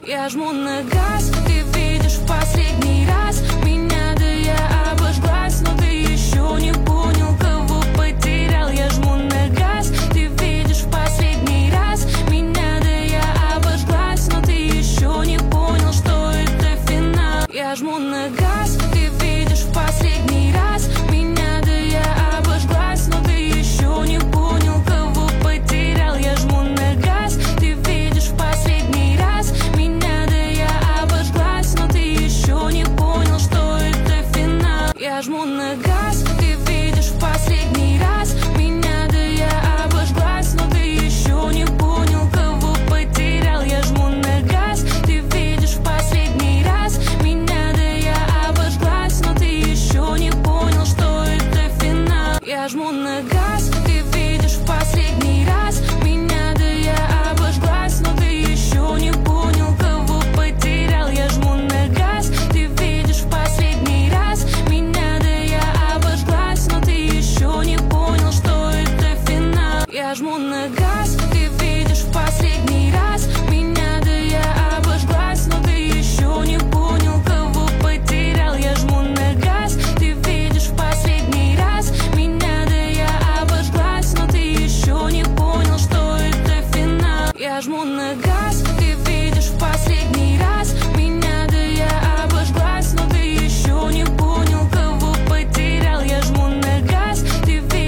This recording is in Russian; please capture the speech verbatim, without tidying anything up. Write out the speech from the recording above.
Я жму на газ, ты видишь в последний раз меня, да я обожглась, но ты еще не понял, кого потерял. Я жму на газ, ты видишь в последний раз меня, да я обожглась, но ты еще не понял, что это финал. Я жму на газ, ты видишь в последний раз меня, да я обожглась, но ты еще не понял, кого потерял. Я жму на газ, ты видишь в последний раз меня, да я обожглась, но ты еще не понял, что это финал. Я жму на газ, ты видишь в последний раз меня, да я обожглась, но ты еще не понял, кого потерял. Я жму на газ, ты видишь в последний раз меня, да я обожглась, но ты еще не понял, что это финал. Я жму на газ, ты видишь в последний раз меня, да я обожглась, но ты еще не понял, кого потерял. Я жму на газ, ты видишь в последний раз меня, да я обожглась, но ты еще не понял, что это финал. Я жму на газ, ты видишь в последний раз меня, да я обожглась, но ты еще не понял, кого потерял. Я жму на газ, ты видишь в последний раз меня, да я обожглась, но ты еще не понял, что это финал. Я жму на газ, ты видишь в последний